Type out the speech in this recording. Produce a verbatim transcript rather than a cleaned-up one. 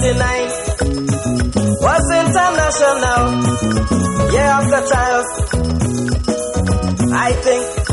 ninety-nine was international year of the child. I think